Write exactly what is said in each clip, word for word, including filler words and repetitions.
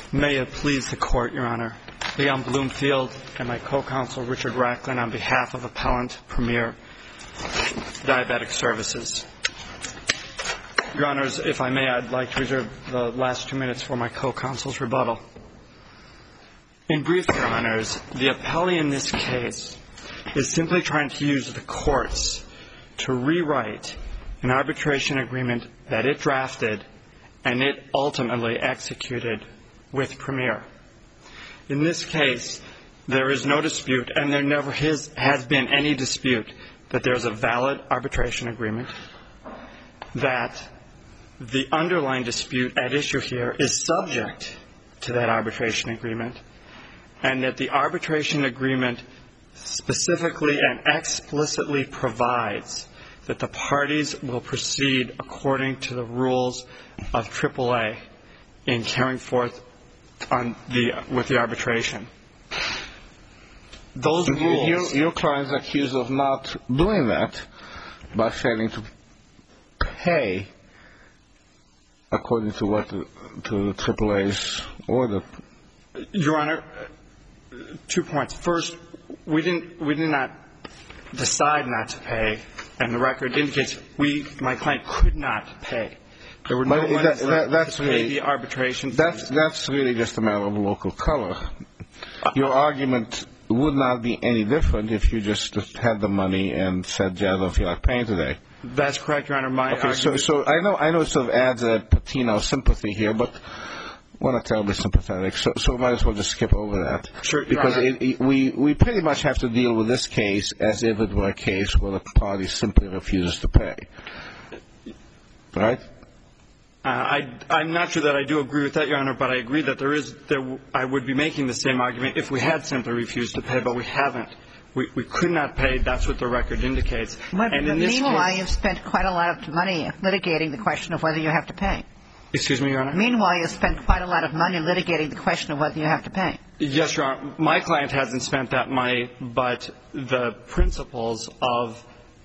May it please the Court, Your Honor. Leon Bloomfield and my co-counsel Richard Racklin on behalf of Appellant Premier Diabetic Services. Your Honors, if I may, I'd like to reserve the last two minutes for my co-counsel's rebuttal. In brief, Your Honors, the appellee in this case is simply trying to use the courts to rewrite an arbitration agreement that it drafted and it ultimately executed with Premier. In this case, there is no dispute, and there never has, has been any dispute, that there is a valid arbitration agreement, that the underlying dispute at issue here is subject to that arbitration agreement, and that the arbitration agreement specifically and explicitly provides that the parties will proceed according to the rules of triple A in carrying forth on the with the arbitration. Those rules. Your, your client is accused of not doing that by failing to pay according to what the, to the triple A's order. Your Honor, two points. First, we didn't we did not decide not to pay, and the record indicates we my client could not pay. There were no that, that, that's to pay really, the arbitration. That's that's really just a matter of local color. Your uh, argument would not be any different if you just had the money and said, "Yeah, I don't feel like paying today." That's correct, Your Honor. My okay, argument. So, so I know I know it sort of adds a patina of sympathy here, but we're not terribly sympathetic, so so might as well just skip over that. Sure, because it, it, we we pretty much have to deal with this case as if it were a case where the party simply refuses to pay. Right? Uh, I, I'm not sure that I do agree with that, Your Honor, but I agree that there is, there, I would be making the same argument if we had simply refused to pay, but we haven't. We, we could not pay. That's what the record indicates. But, and but in this meanwhile, case, you've spent quite a lot of money litigating the question of whether you have to pay. Excuse me, Your Honor? Meanwhile, you've spent quite a lot of money litigating the question of whether you have to pay. Yes, Your Honor. My client hasn't spent that money, but the principals of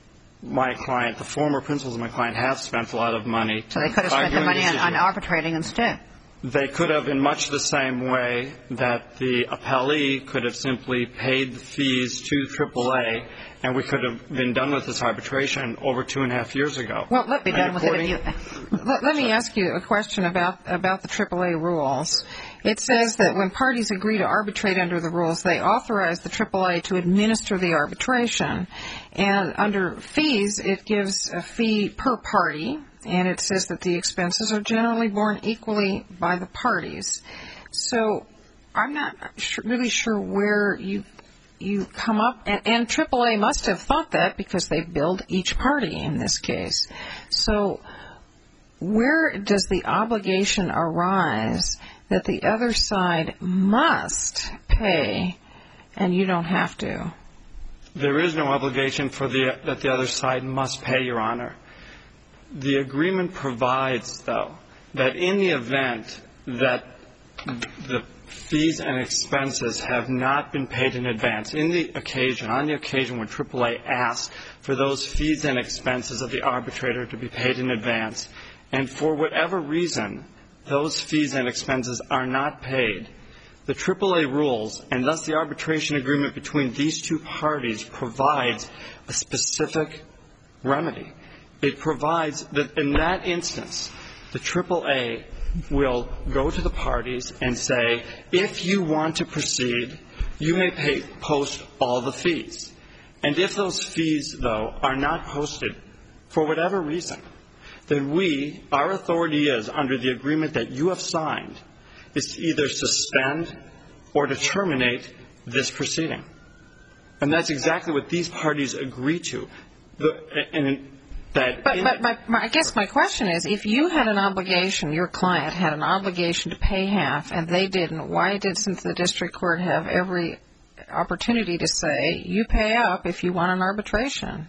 my client, the former principals of my client, have spent a lot of money. So they could have spent the money on, on arbitrating instead. They could have in much the same way that the appellee could have simply paid the fees to triple A, and we could have been done with this arbitration over two and a half years ago. Well, let, be done with it you... let, let me ask you a question about, about the triple A rules. It says that when parties agree to arbitrate under the rules, they authorize the triple A to administer the arbitration. And under fees, it gives a fee per party, and it says that the expenses are generally borne equally by the parties. So I'm not really sure where you you come up, and, and triple A must have thought that because they billed each party in this case. So where does the obligation arise that the other side must pay and you don't have to? There is no obligation for the that the other side must pay, Your Honor. The agreement provides, though, that in the event that the fees and expenses have not been paid in advance, in the occasion, on the occasion when triple A asks for those fees and expenses of the arbitrator to be paid in advance, and for whatever reason those fees and expenses are not paid, the triple A rules, and thus the arbitration agreement between these two parties, provides a specific remedy. It provides that in that instance, the triple A will go to the parties and say, if you want to proceed, you may pay, post all the fees. And if those fees, though, are not posted for whatever reason, then we, our authority is, under the agreement that you have signed, is to either suspend or to terminate this proceeding. And that's exactly what these parties agree to. The, and that but but my, my, I guess my question is, if you had an obligation, your client had an obligation to pay half, and they didn't, why didn't the district court have every opportunity to say, you pay up if you want an arbitration?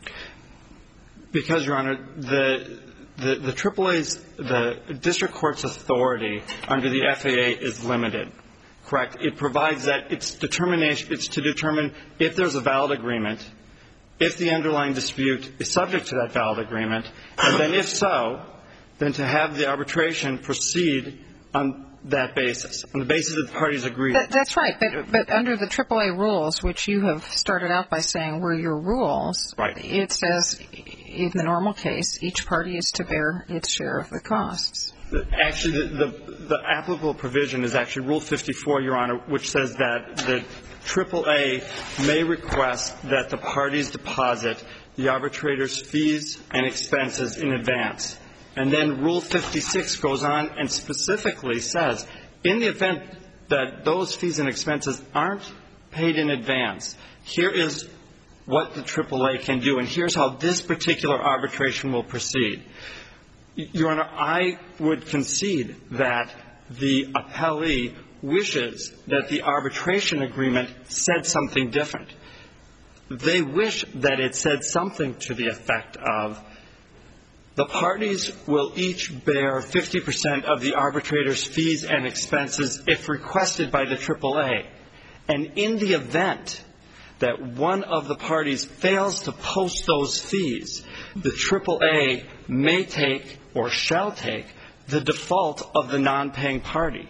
Because, Your Honor, the The, the triple A's, the district court's authority under the F A A is limited, correct? It provides that it's determination, it's to determine if there's a valid agreement, if the underlying dispute is subject to that valid agreement, and then if so, then to have the arbitration proceed on that basis, on the basis that the parties agree. That, that's right, but but under the triple A rules, which you have started out by saying were your rules, right. It says in the normal case, each party is to bear its share of the costs. Actually, the, the, the applicable provision is actually Rule fifty-four, Your Honor, which says that the triple A may request that the parties deposit the arbitrator's fees and expenses in advance. And then Rule fifty-six goes on and specifically says, in the event that those fees and expenses aren't paid in advance, here is what the triple A can do, and here's how this particular arbitration will proceed. Your Honor, I would concede that the appellee wishes that the arbitration agreement said something different. They wish that it said something to the effect of, the parties will each bear fifty percent of the arbitrator's fees and expenses if requested by the triple A. And in the event that one of the parties fails to post those fees, the triple A may take or shall take the default of the non-paying party.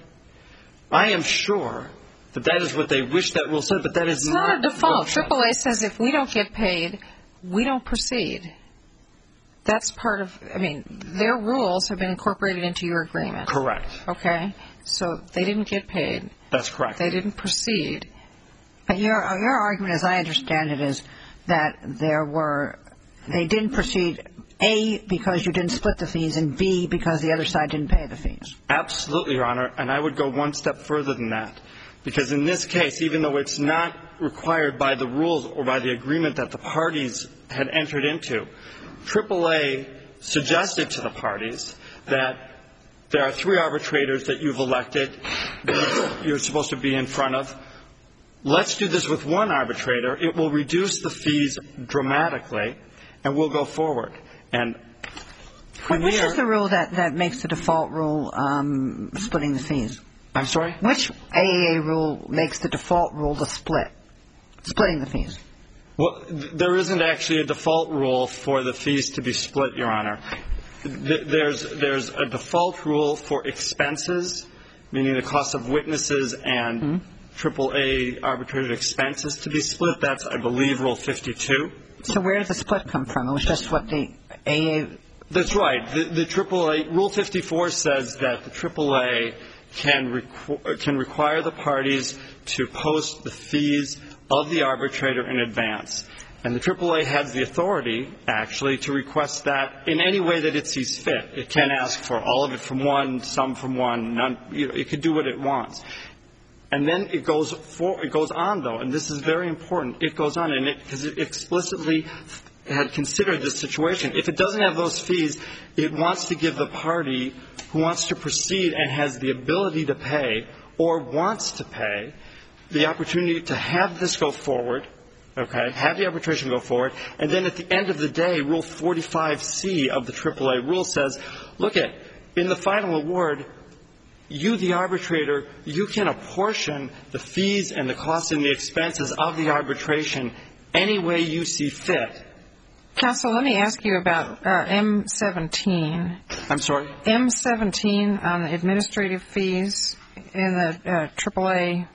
I am sure that that is what they wish that rule said, but that is it's not, not a default. triple A says if we don't get paid, we don't proceed. That's part of, I mean, their rules have been incorporated into your agreement. Correct. Okay. So they didn't get paid. That's correct. They didn't proceed. But your your argument, as I understand it, is that there were, they didn't proceed, A, because you didn't split the fees, and B, because the other side didn't pay the fees. Absolutely, Your Honor, and I would go one step further than that. Because in this case, even though it's not required by the rules or by the agreement that the parties had entered into, triple A suggested to the parties that there are three arbitrators that you've elected that you're supposed to be in front of. Let's do this with one arbitrator. It will reduce the fees dramatically, and we'll go forward. And Which is the rule that, that makes the default rule um, splitting the fees? I'm sorry? Which A A A rule makes the default rule the split, splitting the fees? Well, th- there isn't actually a default rule for the fees to be split, Your Honor. Th- there's, there's a default rule for expenses, meaning the cost of witnesses and mm-hmm. triple A arbitrator expenses to be split. That's, I believe, Rule fifty-two. So where did the split come from? It was just what the A A... That's right. The, the triple A, Rule fifty-four says that the triple A can, requ- can require the parties to post the fees of the arbitrator in advance. And the triple A has the authority, actually, to request that in any way that it sees fit. It can ask for all of it from one, some from one. None, you know, it could do what it wants. And then it goes for, it goes on, though, and this is very important. It goes on, and it, because it explicitly had considered this situation. If it doesn't have those fees, it wants to give the party who wants to proceed and has the ability to pay or wants to pay the opportunity to have this go forward, okay, have the arbitration go forward, and then at the end of the day, Rule forty-five C of the triple A rule says, look at, in the final award, you, the arbitrator, you can apportion the fees and the costs and the expenses of the arbitration any way you see fit. Counsel, let me ask you about uh, M seventeen. I'm sorry? M seventeen on the administrative fees in the uh, triple A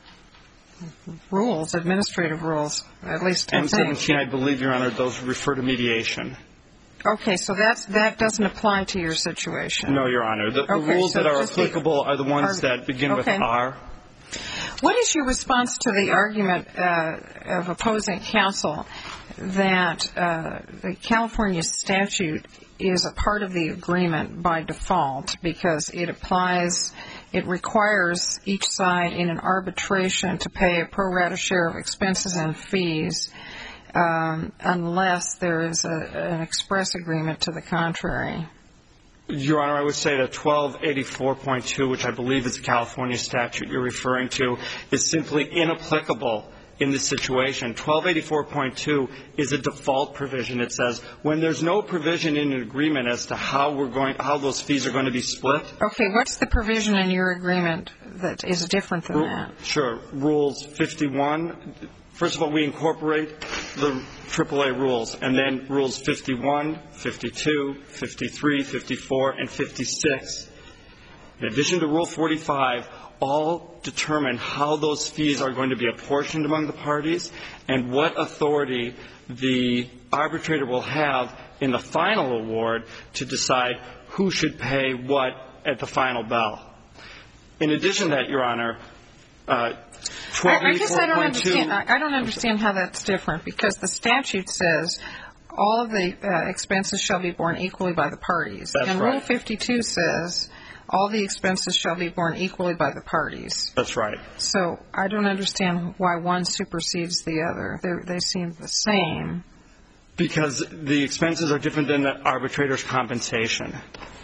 rules, administrative rules, at least. M seventeen, I believe, Your Honor, those refer to mediation. Okay, so that's, that doesn't apply to your situation. No, Your Honor. The, okay, the rules so that are applicable are the ones are, that begin okay. with R. What is your response to the argument uh, of opposing counsel that uh, the California statute is a part of the agreement by default because it applies, it requires each side in an arbitration to pay a pro rata share of expenses and fees um, unless there is a, an express agreement to the contrary? Your Honor, I would say that twelve eighty-four point two, which I believe is the California statute you're referring to, is simply inapplicable in this situation. twelve eighty-four point two is a default provision. It says when there's no provision in an agreement as to how we're going, how those fees are going to be split. Okay, what's the provision in your agreement that is different than that? Sure. Rules fifty-one. First of all, we incorporate the triple A rules, and then rules fifty-one, fifty-two, fifty-three, fifty-four, and fifty-six in addition to Rule forty-five, all determine how those fees are going to be apportioned among the parties and what authority the arbitrator will have in the final award to decide who should pay what at the final bell. In addition to that, Your Honor, uh, twelve I guess I don't eighty-four point two understand. I don't understand how that's different, because the statute says all of the uh, expenses shall be borne equally by the parties. That's and right. Rule fifty-two says all the expenses shall be borne equally by the parties. That's right. So I don't understand why one supersedes the other. They're, they seem the same. Because the expenses are different than the arbitrator's compensation.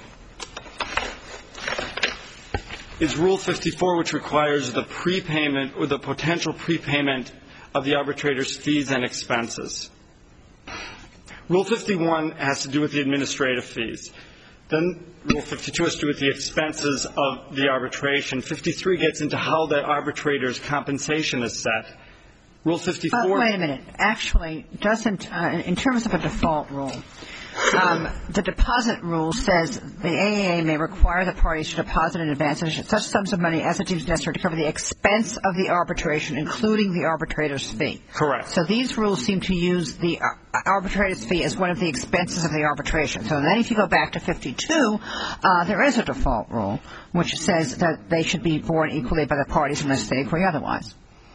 It's Rule fifty-four, which requires the prepayment or the potential prepayment of the arbitrator's fees and expenses. Rule fifty-one has to do with the administrative fees. Then Rule fifty-two has to do with the expenses of the arbitration. fifty-three gets into how the arbitrator's compensation is set. Rule fifty-four. Uh, wait a minute. Actually, doesn't, uh, in terms of a default rule, um, the deposit rule says the A A A may require the parties to deposit in advance such sums of money as it deems necessary to cover the expense of the arbitration, including the arbitrator's fee. Correct. So these rules seem to use the arbitrator's fee as one of the expenses of the arbitration. So then if you go back to fifty-two, uh, there is a default rule which says that they should be borne equally by the parties unless they agree otherwise.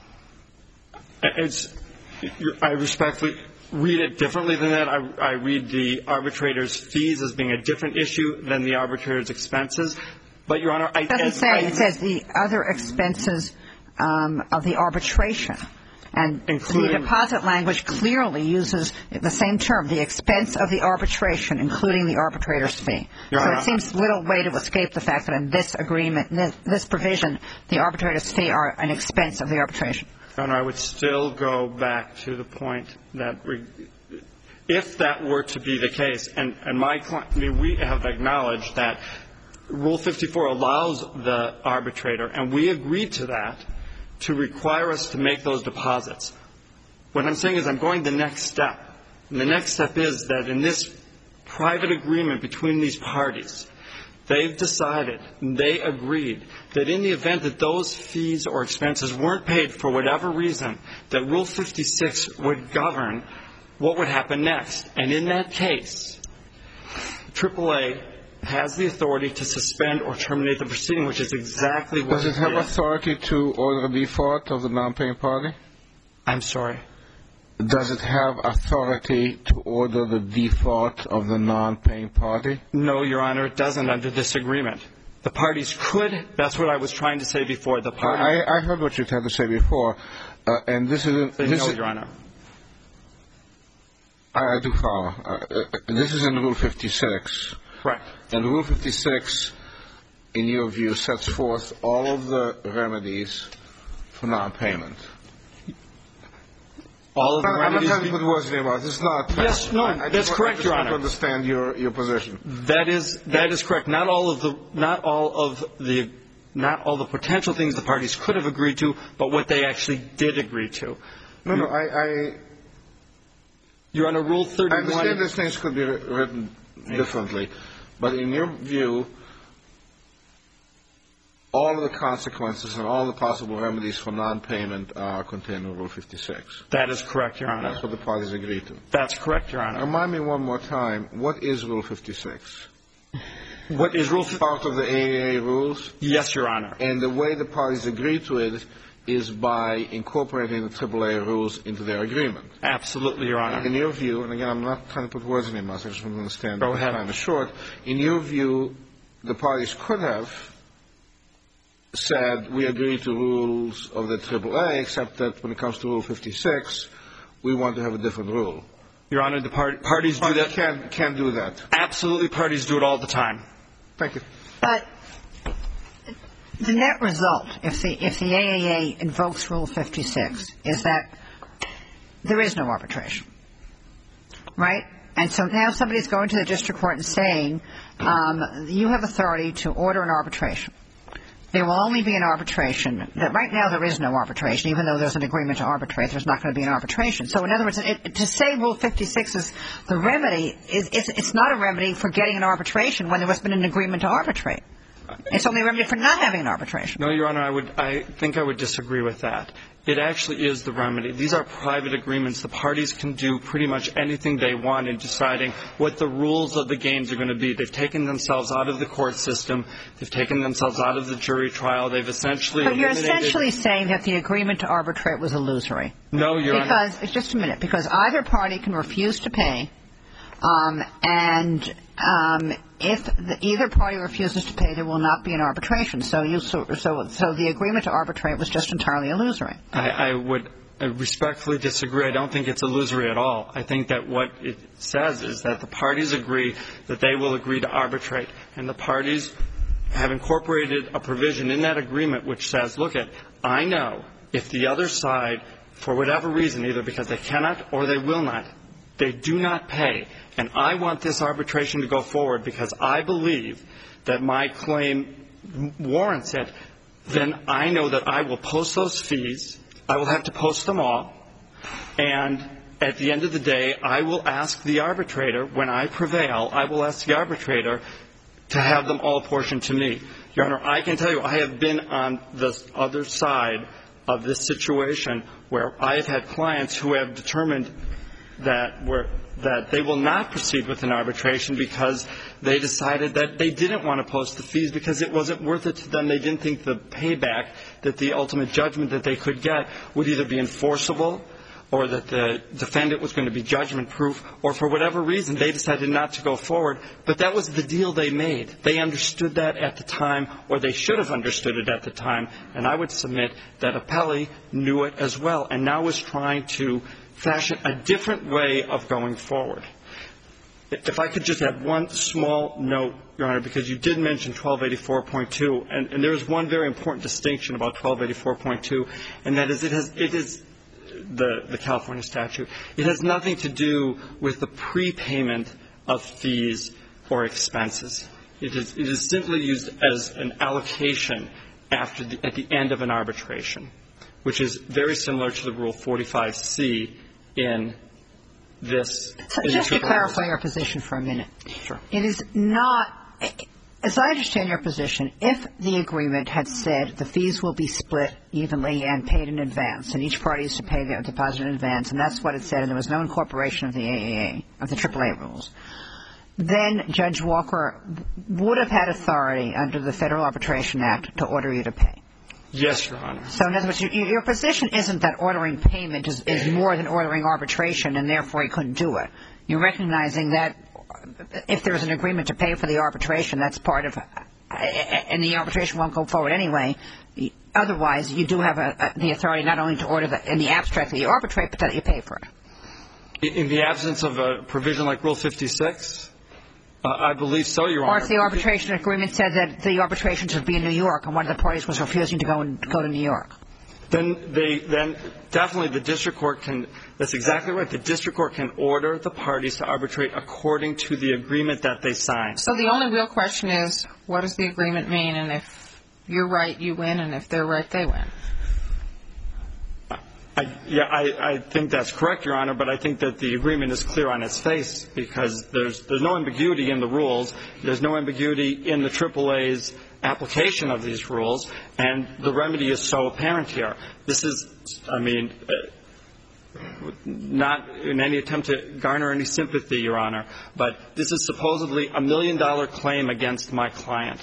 It's, I respectfully read it differently than that. I, I read the arbitrator's fees as being a different issue than the arbitrator's expenses. But, Your Honor, I... It doesn't as, say. I, It says the other expenses um, of the arbitration. And Including, the deposit language clearly uses the same term, the expense of the arbitration, including the arbitrator's fee. Your so Honor, it seems little way to escape the fact that in this agreement, this, this provision, the arbitrator's fee are an expense of the arbitration. Your Honor, I would still go back to the point that we, if that were to be the case, and, and my client, I mean, we have acknowledged that Rule fifty-four allows the arbitrator, and we agreed to that, to require us to make those deposits. What I'm saying is I'm going the next step. And the next step is that in this private agreement between these parties, they've decided, and they agreed, that in the event that those fees or expenses weren't paid for whatever reason, that Rule fifty-six would govern what would happen next. And in that case, triple A has the authority to suspend or terminate the proceeding, which is exactly what Does it have authority to order a default of the non-paying party? I'm sorry. Does it have authority to order the default of the non-paying party? No, Your Honor, it doesn't under this agreement. The parties could. That's what I was trying to say before. The parties. I, I heard what you had to say before, uh, and this is. In, this no, is, Your Honor. I, I do follow. Uh, uh, this is in Rule fifty-six. Correct. And Rule fifty-six, in your view, sets forth all of the remedies for non-payment. All of the I'm remedies. not trying to put words in your mouth. It's not. Yes, no, I, I that's just, correct, I just Your want Honor. to understand your, your position. That is that is correct. Not all of the not all of the not all the potential things the parties could have agreed to, but what they actually did agree to. No, no, I. I Your Honor, Rule thirty-one. I understand these things could be written differently, but in your view, all of the consequences and all the possible remedies for non-payment are contained in Rule fifty-six. That is correct, Your Honor. That's what the parties agreed to. That's correct, Your Honor. Remind me one more time, what is Rule fifty-six? What is Rule fifty-six? Part of the A A A rules? Yes, Your Honor. And the way the parties agreed to it is by incorporating the triple A rules into their agreement. Absolutely, Your Honor. In your view, and again, I'm not trying to put words in your mouth, I just want to understand. Go ahead. Time is short. In your view, the parties could have said, we agree to rules of the triple A, except that when it comes to Rule fifty-six, we want to have a different rule. Your Honor, the part, parties do Parties that. can't, can't do that. Absolutely, parties do it all the time. Thank you. But the net result, if the if the A A A invokes Rule fifty-six, is that there is no arbitration, right? And so now somebody's going to the district court and saying, um, you have authority to order an arbitration. There will only be an arbitration. Right now there is no arbitration. Even though there's an agreement to arbitrate, there's not going to be an arbitration. So in other words, it, to say Rule fifty-six is the remedy, is, it's, it's not a remedy for getting an arbitration when there has been an agreement to arbitrate. It's only a remedy for not having an arbitration. No, Your Honor, I would, I think I would disagree with that. It actually is the remedy. These are private agreements. The parties can do pretty much anything they want in deciding what the rules of the games are going to be. They've taken themselves out of the court system. They've taken themselves out of the jury trial. They've essentially But you're eliminated... essentially saying that the agreement to arbitrate was illusory. No, Your Honor. Because, just a minute, because either party can refuse to pay, um, and um, if the, either party refuses to pay, there will not be an arbitration. So you so so, so the agreement to arbitrate was just entirely illusory. I, I would respectfully disagree. I don't think it's illusory at all. I think that what it says is that the parties agree that they will agree to arbitrate, and the parties have incorporated a provision in that agreement which says, look at, I know if the other side, for whatever reason, either because they cannot or they will not, they do not pay, and I want this arbitration to go forward because I believe that my claim warrants it, then I know that I will post those fees. I will have to post them all. And at the end of the day, I will ask the arbitrator, when I prevail, I will ask the arbitrator to have them all apportioned to me. Your Honor, I can tell you I have been on the other side of this situation where I have had clients who have determined that were that they will not proceed with an arbitration because they decided that they didn't want to post the fees because it wasn't worth it to them. They didn't think the payback, that the ultimate judgment that they could get would either be enforceable or that the defendant was going to be judgment-proof, or for whatever reason they decided not to go forward. But that was the deal they made. They understood that at the time, or they should have understood it at the time, and I would submit that Apelli knew it as well and now is trying to fashion a different way of going forward. If I could just have one small note, Your Honor, because you did mention twelve eighty-four point two, and, and there is one very important distinction about twelve eighty-four point two, and that is it has it is the, the California statute. It has nothing to do with the prepayment of fees or expenses. It is, it is simply used as an allocation after the, at the end of an arbitration, which is very similar to the Rule forty-five C in this. So just to clarify your position for a minute. Sure. It is not, as I understand your position, if the agreement had said the fees will be split evenly and paid in advance, and each party is to pay their deposit in advance, and that's what it said, and there was no incorporation of the A A A, of the triple A rules, then Judge Walker would have had authority under the Federal Arbitration Act to order you to pay. Yes, Your Honor. So in other words, your, your position isn't that ordering payment is, is more than ordering arbitration, and therefore he couldn't do it. You're recognizing that if there's an agreement to pay for the arbitration, that's part of, and the arbitration won't go forward anyway. Otherwise, you do have a, a, the authority not only to order the, in the abstract that you arbitrate, but that you pay for it. In the absence of a provision like Rule fifty-six, uh, I believe so, Your Honor. Or if the arbitration agreement said that the arbitration should be in New York, and one of the parties was refusing to go and go to New York. Then they, then definitely the district court can, that's exactly right, the district court can order the parties to arbitrate according to the agreement that they signed. So the only real question is, what does the agreement mean? And if you're right, you win, and if they're right, they win. I, yeah, I, I think that's correct, Your Honor, but I think that the agreement is clear on its face because there's, there's no ambiguity in the rules. There's no ambiguity in the triple A's application of these rules, and the remedy is so apparent here. This is, I mean, uh, not in any attempt to garner any sympathy, Your Honor, but this is supposedly a million-dollar claim against my client.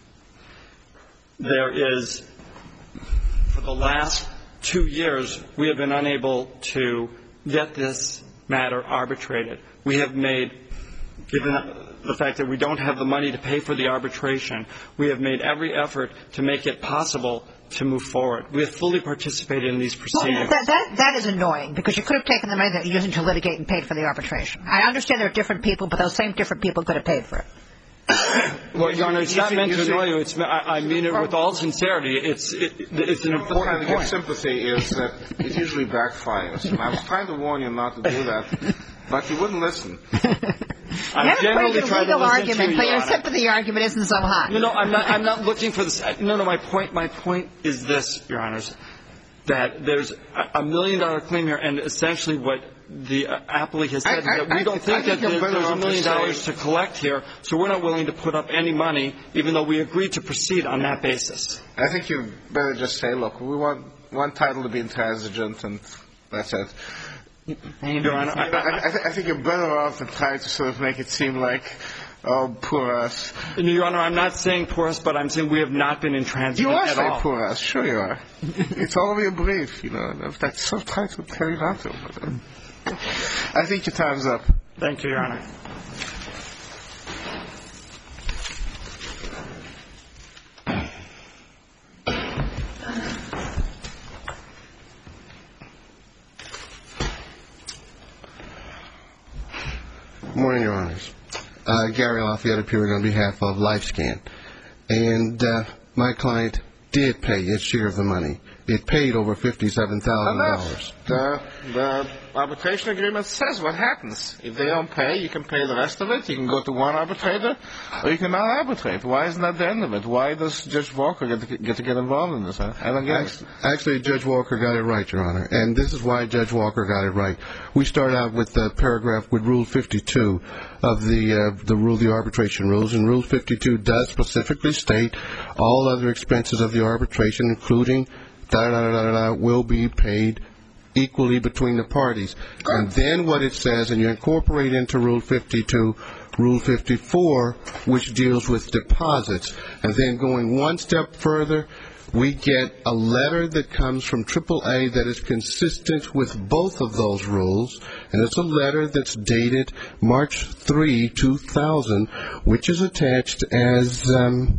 There is, for the last two years, we have been unable to get this matter arbitrated. We have made, given the fact that we don't have the money to pay for the arbitration, we have made every effort to make it possible to move forward. We have fully participated in these proceedings. Well, that, that, that is annoying, because you could have taken the money that you're using to litigate and paid for the arbitration. I understand there are different people, but those same different people could have paid for it. Well, Your Honor, it's not meant to annoy you. It's, I, I mean it with all sincerity. It's, it, it's an important point. Sympathy is that it usually backfires. And I was trying to warn you not to do that, but you wouldn't listen. I generally try to listen argument, to you, but your Honor. sympathy argument isn't so hot. No, no, I'm not. I'm not looking for this. No, no. My point. My point is this, Your Honors, that there's a million-dollar claim here, and essentially what the appellee has said I, I, that we don't I, think I think that there, there's a million dollars say, to collect here, so we're not willing to put up any money, even though we agreed to proceed on that basis. I think you better just say, look, we want one title to be intransigent, and that's it. Your Honor, I, I, I, th- I think you're better off than trying to sort of make it seem like, oh, poor us. Your Honor, I'm not saying poor us, but I'm saying we have not been intransigent you are at saying all. poor us. Sure you are. It's all over your brief, you know. That's so tight to carry not to. But, uh, I think your time's up. Thank you, Your Honor. Good morning, Your Honors. Uh, Gary Lafayette appearing on behalf of LifeScan. And uh, my client did pay its share of the money. It paid over fifty-seven thousand dollars. The, the arbitration agreement says what happens. If they don't pay, you can pay the rest of it. You can go to one arbitrator, or you can not arbitrate. Why isn't that the end of it? Why does Judge Walker get to get, to get involved in this? Huh? I don't get it. Actually, Judge Walker got it right, Your Honor. And this is why Judge Walker got it right. We start out with the paragraph with Rule fifty-two of the uh, the rule, the arbitration rules. And Rule fifty-two does specifically state all other expenses of the arbitration, including da da da da da, will be paid equally between the parties. And then what it says, and you incorporate into Rule fifty-two, Rule fifty-four, which deals with deposits. And then going one step further, we get a letter that comes from triple A that is consistent with both of those rules. And it's a letter that's dated March third, two thousand, which is attached as um,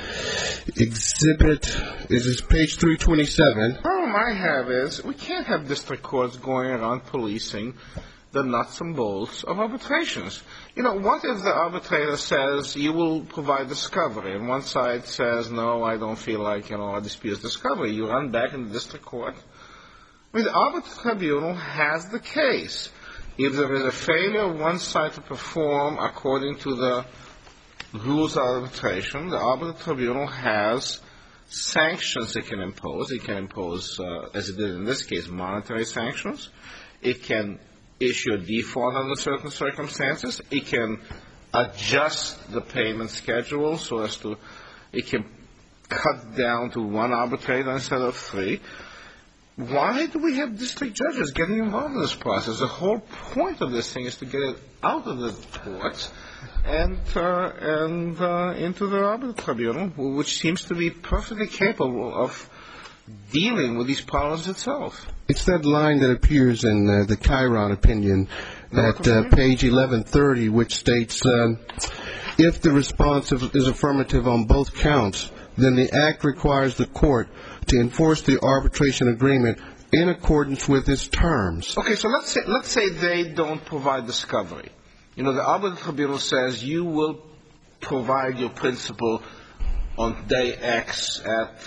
exhibit, is this page three twenty-seven. The problem I have is we can't have district courts going around policing the nuts and bolts of arbitrations. You know, what if the arbitrator says you will provide discovery, and one side says, no, I don't feel like, you know, a dispute is discovery. You run back in the district court. I mean, the arbitral tribunal has the case. If there is a failure of one side to perform according to the rules of arbitration, the arbitral tribunal has sanctions it can impose. It can impose, uh, as it did in this case, monetary sanctions. It can issue a default under certain circumstances. It can adjust the payment schedule so as to, it can cut down to one arbitrator instead of three. Why do we have district judges getting involved in this process? The whole point of this thing is to get it out of the courts and uh, and uh, into the arbitral tribunal, which seems to be perfectly capable of dealing with these problems itself. It's that line that appears in uh, the Chiron opinion at uh, page eleven thirty, which states, um, if the response is affirmative on both counts, then the act requires the court to enforce the arbitration agreement in accordance with its terms. Okay, so let's say, let's say they don't provide discovery. You know, the arbitral tribunal says you will provide your principal on day X at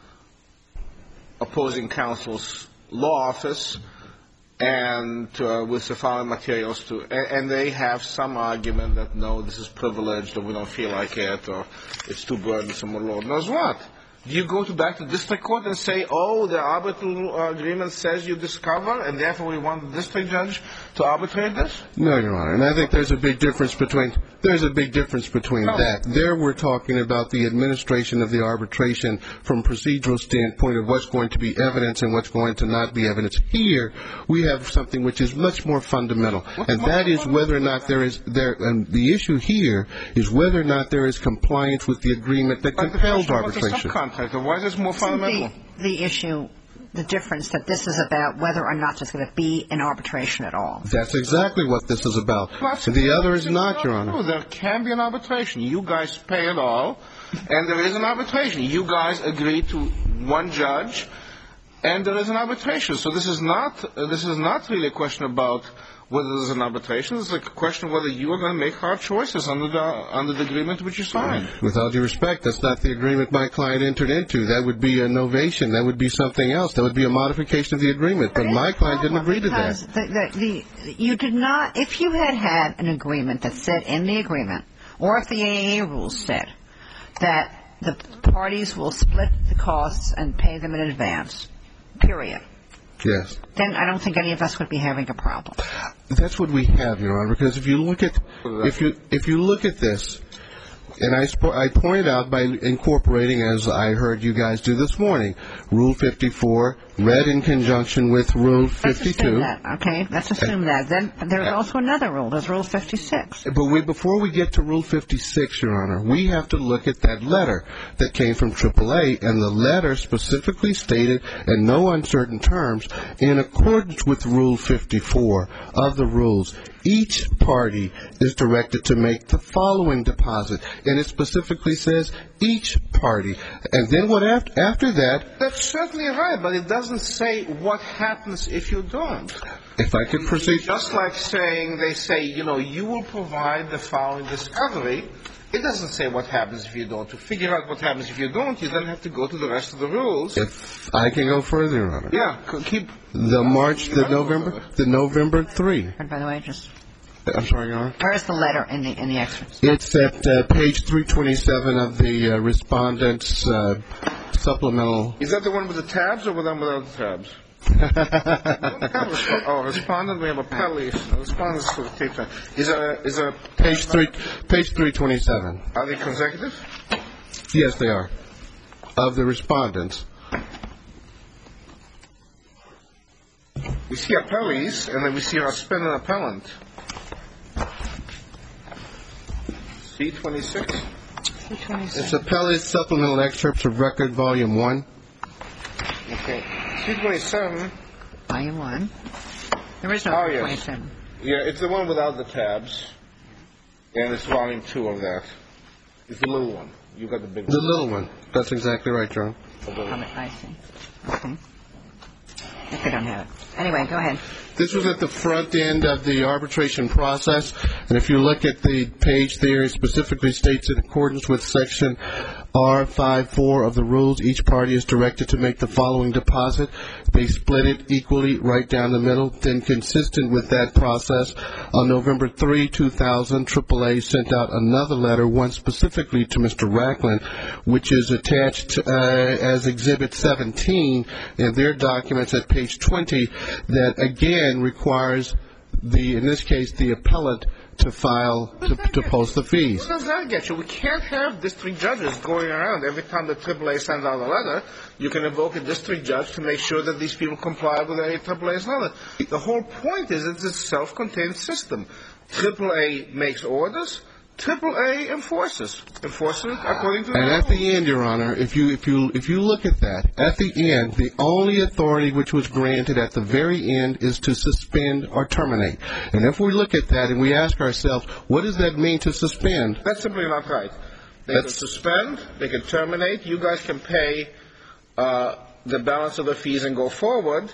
opposing counsel's law office and uh, with the following materials to, and, and they have some argument that no, this is privileged or we don't feel like it or it's too burdensome or Lord knows what. Do you go to back to district court and say, oh, the arbitral uh, agreement says you discover and therefore we want the district judge to arbitrate this? No, Your Honor, and I think there's a big difference between there's a big difference between no. that. There we're talking about the administration of the arbitration from procedural standpoint of what's going to be evidence and what's going to not be evidence. Here we have something which is much more fundamental, what's and that is whether or not there is there. And the issue here is whether or not there is compliance with the agreement that but compels the arbitration. Subcontractor, why is this more fundamental? The, the issue, the difference that this is about whether or not there's going to be an arbitration at all. That's exactly what this is about. That's the other is not, Your Honor. No, there can be an arbitration. You guys pay it all, and there is an arbitration. You guys agree to one judge, and there is an arbitration. So this is not uh, this is not really a question about whether there's an arbitration. It's a question of whether you are going to make hard choices under the under the agreement which you signed. With all due respect, that's not the agreement my client entered into. That would be a novation. That would be something else. That would be a modification of the agreement. But my client didn't agree to that. The, the, the, you did not, if you had had an agreement that said in the agreement, or if the A A A rules said that the parties will split the costs and pay them in advance, period, Yes. then I don't think any of us would be having a problem. That's what we have, Your Honor, because if you look at if you if you look at this, and I sp- I pointed out by incorporating, as I heard you guys do this morning, Rule fifty-four read in conjunction with Rule fifty-two. Let's assume that, okay? Let's assume that. Then there's also another rule. There's Rule fifty-six. But we, before we get to Rule fifty-six, Your Honor, we have to look at that letter that came from triple A, and the letter specifically stated in no uncertain terms, in accordance with Rule fifty-four of the rules, each party is directed to make the following deposit, and it specifically says each party. And then what after, after that? That's certainly right, but it doesn't say what happens if you don't. If I could proceed. Just like saying, they say, you know, you will provide the following discovery. It doesn't say what happens if you don't. To figure out what happens if you don't, you then have to go to the rest of the rules. If I can go further, Your Honor. Yeah, keep. The March, the November, the November three. And by the way, just I'm sorry, Your Honor. where's the letter in the in the excerpt? It's at uh, page three twenty-seven of the uh, respondent's uh, supplemental. Is that the one with the tabs or the one without the tabs? Oh, respondent, we have a penalty. Respondents for the tape time. Is there, is there Page three, page three twenty-seven. Are they consecutive? Yes, they are. Of the respondents. We see appellees, and then we see our spending appellant. C twenty-six. It's appellate supplemental excerpts of record, volume one. Okay. C twenty-seven. Volume one. There is no Oh, yes. twenty-seven. Yeah, it's the one without the tabs. And it's volume two of that. It's the little one. You got the big one. The little one. That's exactly right, John. I see. Okay. If I don't have it. Anyway, go ahead. This was at the front end of the arbitration process, and if you look at the page there, it specifically states in accordance with section R fifty-four of the rules, each party is directed to make the following deposit. They split it equally right down the middle. Then, consistent with that process, on November third, two thousand, triple A sent out another letter, one specifically to Mister Racklin, which is attached uh, as Exhibit seventeen in their documents at page twenty, that again requires the, in this case, the appellant to file, to, to post the fees. What does that get you? We can't have district judges going around every time the triple A sends out a letter. You can invoke a district judge to make sure that these people comply with the triple A's letter. The whole point is it's a self-contained system. triple A makes orders. triple A enforces. Enforces according to the And law. at the end, Your Honor, if you if you if you look at that, at the end, the only authority which was granted at the very end is to suspend or terminate. And if we look at that and we ask ourselves, what does that mean to suspend? That's simply not right. They That's- can suspend. They can terminate. You guys can pay uh, the balance of the fees and go forward.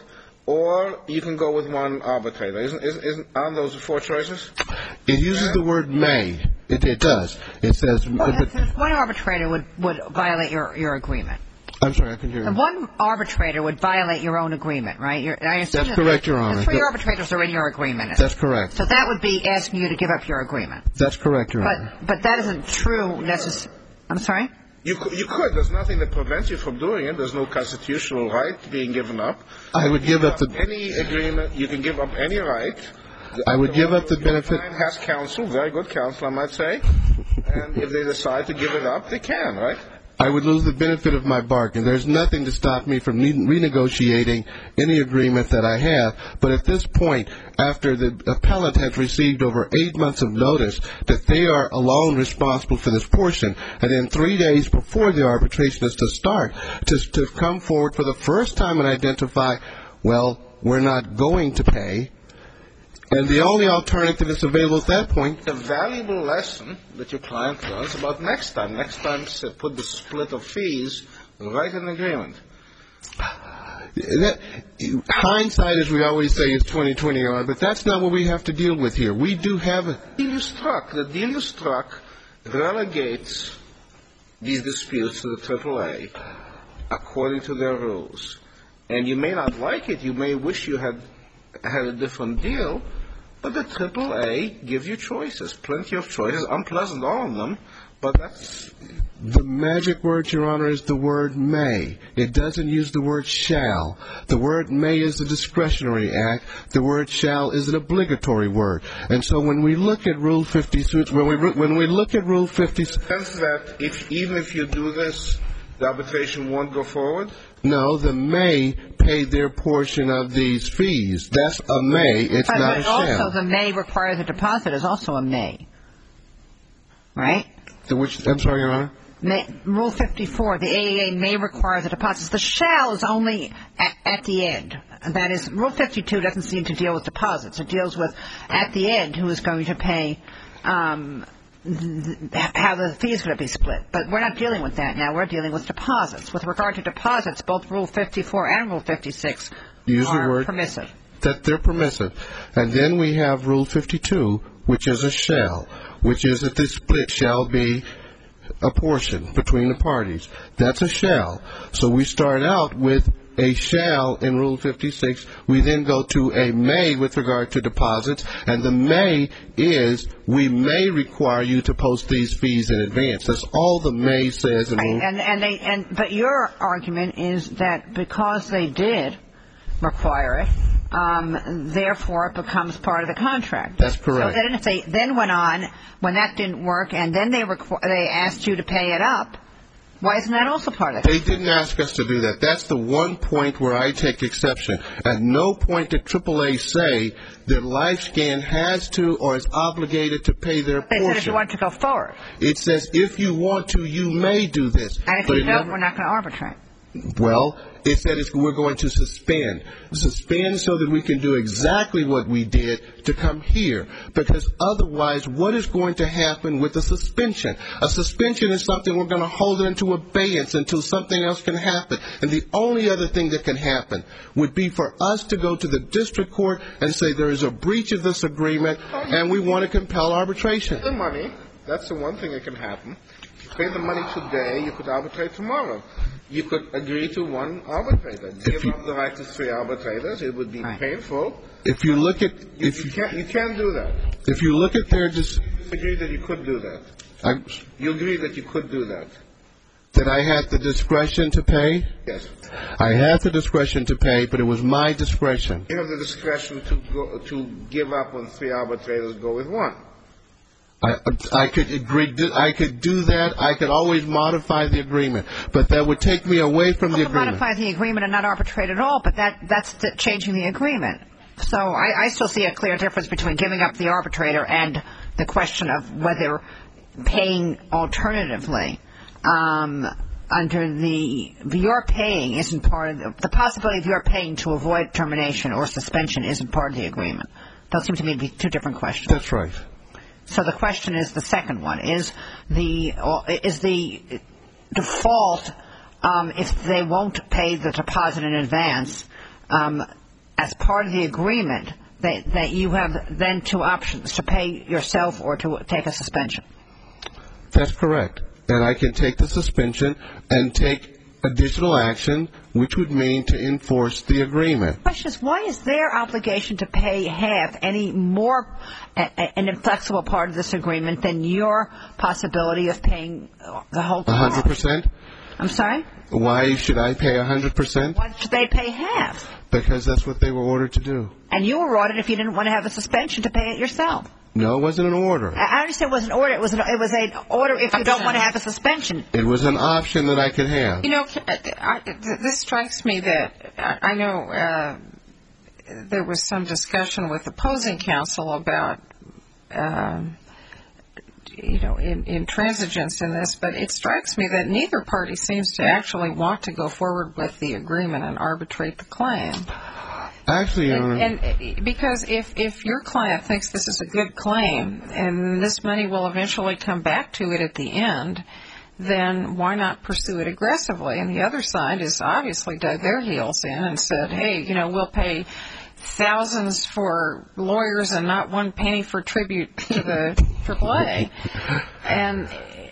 Or you can go with one arbitrator. Isn't, isn't, isn't aren't those the four choices? It uses the word may. It, it does. It says. Well, but, one arbitrator would, would violate your, your agreement. I'm sorry, I can hear you. One arbitrator would violate your own agreement, right? You're, I assume That's that correct, the- Your Honor. The three That- arbitrators are in your agreement. That's correct. So that would be asking you to give up your agreement. That's correct, Your Honor. But but that isn't true necessarily. I'm sorry? You could, you could. There's nothing that prevents you from doing it. There's no constitutional right being given up. I would give up the. Any agreement, you can give up any right. I would give up the Your benefit. client has counsel, very good counsel, I might say. And if they decide to give it up, they can, right? I would lose the benefit of my bargain. There's nothing to stop me from re- renegotiating any agreement that I have. But at this point, after the appellant has received over eight months of notice that they are alone responsible for this portion, and then three days before the arbitration is to start, to, to come forward for the first time and identify, well, we're not going to pay. And the only alternative that's available at that point. It's a valuable lesson that your client learns about next time. Next time, s- put the split of fees right in the agreement. That, hindsight, as we always say, is twenty twenty, but that's not what we have to deal with here. We do have a. The deal you struck, the deal you struck relegates these disputes to the triple A according to their rules. And you may not like it. You may wish you had had a different deal, but the triple A gives you choices, plenty of choices, unpleasant, all of them, But that's... The magic word, Your Honor, is the word may. It doesn't use the word shall. The word may is a discretionary act. The word shall is an obligatory word. And so when we look at Rule fifty-six, when we when we look at Rule fifty-six, sense that if even if you do this, the arbitration won't go forward? No, the may pay their portion of these fees. That's a may. It's but, not but a shall. also the may requires a deposit is also a may, right? The which, I'm sorry, Your Honor? May, Rule fifty-four, the A A A may require the deposits. The shall is only at, at the end. That is, Rule fifty-two doesn't seem to deal with deposits. It deals with, at the end, who is going to pay, um, th- how the fee is going to be split. But we're not dealing with that now. We're dealing with deposits. With regard to deposits, both Rule fifty-four and Rule fifty-six Use are the word permissive. That they're permissive. And then we have Rule fifty-two, which is a shall, which is that the split shall be a portion between the parties. That's a shall. So we start out with a shall in Rule fifty-six. We then go to a may with regard to deposits, and the may is we may require you to post these fees in advance. That's all the may says in Rule. And, and they, and, but your argument is that because they did require it, um, therefore it becomes part of the contract. That's correct. So then if they then went on, when that didn't work, and then they requ- they asked you to pay it up, why isn't that also part of it? They didn't ask us to do that. That's the one point where I take exception. At no point did triple A say that LifeScan has to or is obligated to pay their They portion. said if you want to go forward. It says if you want to, you may do this. And if But you it don't, never- we're not going to arbitrate. Well, it said it's, we're going to suspend. Suspend so that we can do exactly what we did to come here. Because otherwise, what is going to happen with the suspension? A suspension is something we're going to hold it into abeyance until something else can happen. And the only other thing that can happen would be for us to go to the district court and say there is a breach of this agreement and we want to compel arbitration. The money, that's the one thing that can happen. If you pay the money today, you could arbitrate tomorrow. You could agree to one arbitrator. Give you, up the right to three arbitrators. It would be right. painful. If you look at, You, if you you, can't, you can't do that. if you look at their, dis- You agree that you could do that. I, You agree that you could do that. that I had the discretion to pay. Yes. I had the discretion to pay, but it was my discretion. You have the discretion to go, to give up when three arbitrators go with one. I, I could agree. I could do that. I could always modify the agreement, but that would take me away from the You can agreement. modify the agreement and not arbitrate at all, but that that's the, changing the agreement. So I, I still see a clear difference between giving up the arbitrator and the question of whether paying alternatively um, under the your paying isn't part of the, the possibility of your paying to avoid termination or suspension isn't part of the agreement. Those seem to me to be two different questions. That's right. So the question is the second one is the is the default um, if they won't pay the deposit in advance um, as part of the agreement that that you have then two options to pay yourself or to take a suspension. That's correct. And I can take the suspension and take additional action, which would mean to enforce the agreement. The question is, why is their obligation to pay half any more a, a, an inflexible part of this agreement than your possibility of paying the whole A hundred percent? I'm sorry? Why should I pay a hundred percent? Why should they pay half? Because that's what they were ordered to do. And you were ordered, if you didn't want to have a suspension, to pay it yourself. No, it wasn't an order. I understand it was an order. It was an, it was an order if you don't want to have a suspension. It was an option that I could have. You know, I, this strikes me that I know uh, there was some discussion with opposing counsel about, uh, you know, in, intransigence in this, but it strikes me that neither party seems to actually want to go forward with the agreement and arbitrate the claim. Actually, Your Honor. And, and because if, if your client thinks this is a good claim and this money will eventually come back to it at the end, then why not pursue it aggressively? And the other side has obviously dug their heels in and said, hey, you know, we'll pay thousands for lawyers and not one penny for tribute to the triple A. And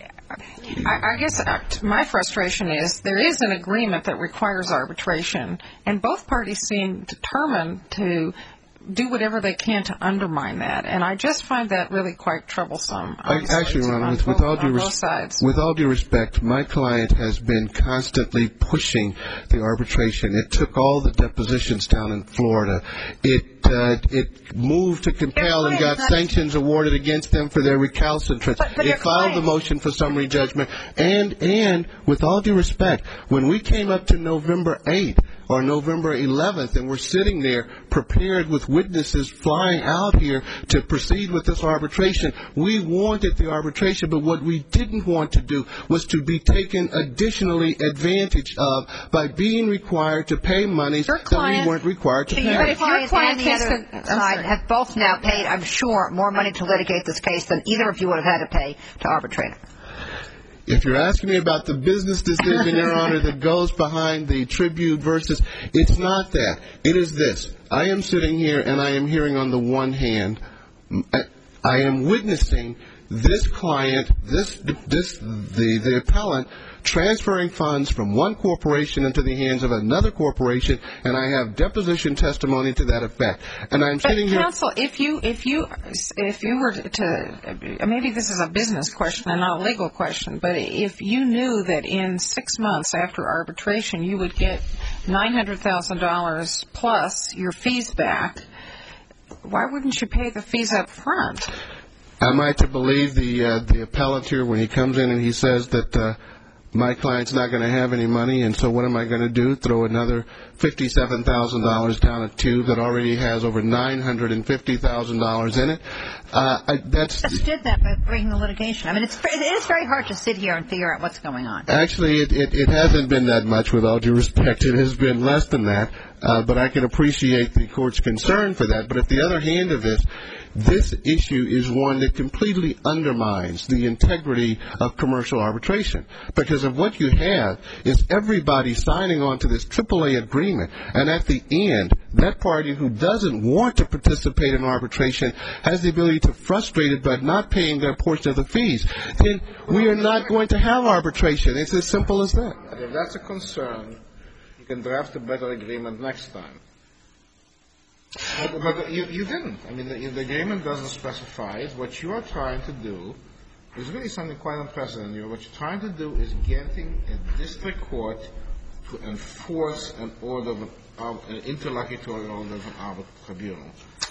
I, I guess my frustration is there is an agreement that requires arbitration, and both parties seem determined to do whatever they can to undermine that. And I just find that really quite troublesome. I, actually, Ron, with, with, all due res- with all due respect, my client has been constantly pushing the arbitration. It took all the depositions down in Florida. It uh, it moved to compel and got sanctions awarded against them for their recalcitrance. But, but it filed client. the motion for summary judgment. And, and with all due respect, when we came up to November eighth, or November eleventh, and we're sitting there prepared with witnesses flying out here to proceed with this arbitration. We wanted the arbitration, but what we didn't want to do was to be taken additionally advantage of by being required to pay money that we weren't required to So pay. your if your client client and the takes other the- I'm side sorry. have both now paid, I'm sure, more money to litigate this case than either of you would have had to pay to arbitrate it. If you're asking me about the business decision, Your Honor, that goes behind the tribute versus, it's not that. It is this. I am sitting here and I am hearing on the one hand, I am witnessing this client, this, this, the, the appellant, transferring funds from one corporation into the hands of another corporation, and I have deposition testimony to that effect. And I'm sitting but here. Counsel, if you if you if you were to, maybe this is a business question and not a legal question, but if you knew that in six months after arbitration you would get nine hundred thousand dollars plus your fees back, why wouldn't you pay the fees up front? Am I to believe the uh, the appellant here when he comes in and he says that uh, my client's not going to have any money, and so what am I going to do? Throw another fifty-seven thousand dollars down a tube that already has over nine hundred fifty thousand dollars in it? Uh, I, that's Just did that by bringing the litigation. I mean, it's it is very hard to sit here and figure out what's going on. Actually, it, it, it hasn't been that much, with all due respect. It has been less than that, uh, but I can appreciate the court's concern for that. But at the other hand of this, this issue is one that completely undermines the integrity of commercial arbitration, because of what you have is everybody signing on to this triple A agreement, and at the end, that party who doesn't want to participate in arbitration has the ability to frustrate it by not paying their portion of the fees. Then we are not going to have arbitration. It's as simple as that. If that's a concern, you can draft a better agreement next time. But, but you, you didn't. I mean, the, the agreement doesn't specify it. What you are trying to do is really something quite unprecedented. What you're trying to do is getting a district court to enforce an order of an, of an interlocutory order of an arbitral tribunal.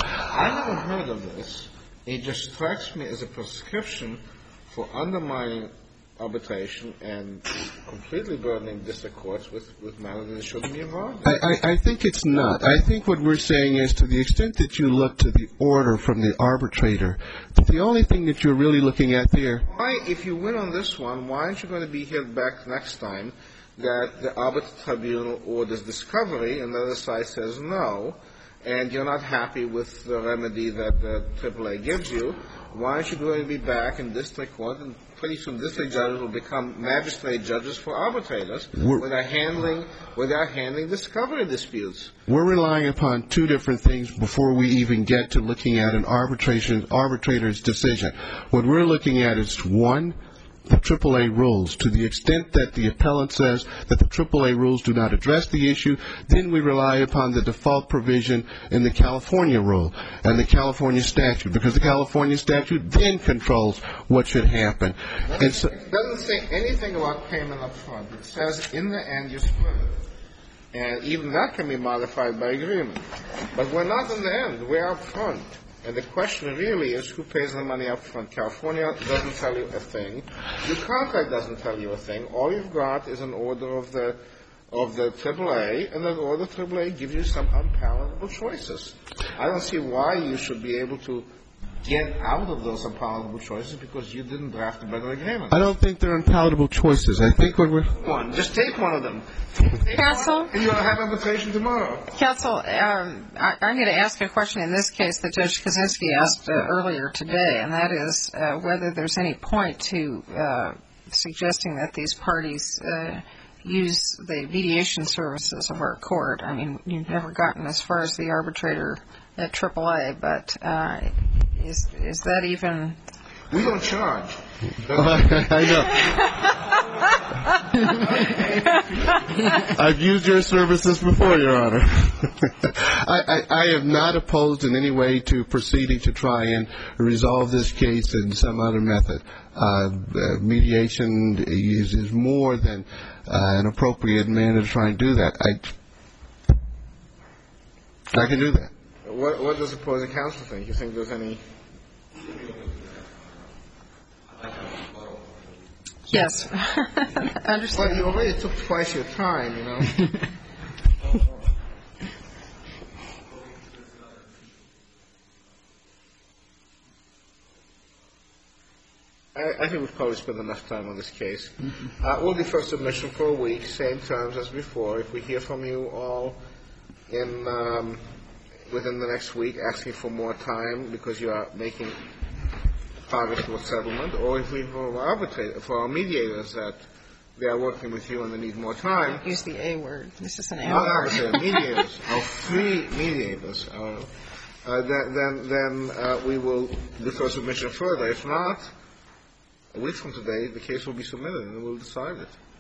I never heard of this. It just strikes me as a prescription for undermining arbitration and completely burdening district courts with, with matters that shouldn't be involved. I, I, I think it's not. I think what we're saying is, to the extent that you look to the order from the arbitrator, the only thing that you're really looking at there. Why, if you win on this one, why aren't you going to be held back next time that the arbitral tribunal orders discovery and the other side says no, and you're not happy with the remedy that the triple A gives you? Why aren't you going to be back in district court, and pretty soon district judges will become magistrate judges for arbitrators where they're handling where they're handling discovery disputes? We're relying upon two different things before we even get to looking at an arbitration arbitrator's decision. What we're looking at is, one, the triple A rules. To the extent that the appellant says that the triple A rules do not address the issue, then we rely upon the default provision in the California rule and the California statute, because the California statute then controls what should happen. And so, It doesn't say anything about payment up front. It says in the end you split it. And even that can be modified by agreement. But we're not in the end. We're up front. And the question really is, who pays the money up front? California doesn't tell you a thing. Your contract doesn't tell you a thing. All you've got is an order of the of the triple A, and that order of triple A gives you some unpalatable choices. I don't see why you should be able to get out of those unpalatable choices because you didn't draft a better agreement. I don't think they're unpalatable choices. I think what we're... One. Just take one of them. Counsel? And you'll have arbitration tomorrow. Counsel, um, I, I'm going to ask a question in this case that Judge Kaczynski asked uh, earlier today, and that is uh, whether there's any point to uh, suggesting that these parties uh, use the mediation services of our court. I mean, you've never gotten as far as the arbitrator at triple A, but uh, is is that even... We don't charge. I know. I've used your services before, Your Honor. I, I, I am not opposed in any way to proceeding to try and resolve this case in some other method. Uh, mediation is, is more than uh, an appropriate manner to try and do that. I, I can do that. What, what does the opposing counsel think? You think there's any? Yes. Understand. Well, you already took twice your time, you know. I, I think we've probably spent enough time on this case. Mm-hmm. Uh, we'll defer submission for a week, same terms as before. If we hear from you all in um, within the next week, asking for more time because you are making progress towards settlement, or if we for our arbitrator, for our mediators that they are working with you and they need more time. Use the A word. This is an A Not word. arbitrator, mediators, our free mediators. Uh, uh, then then, then uh, we will defer submission further. If not, a week from today, the case will be submitted and we'll decide it.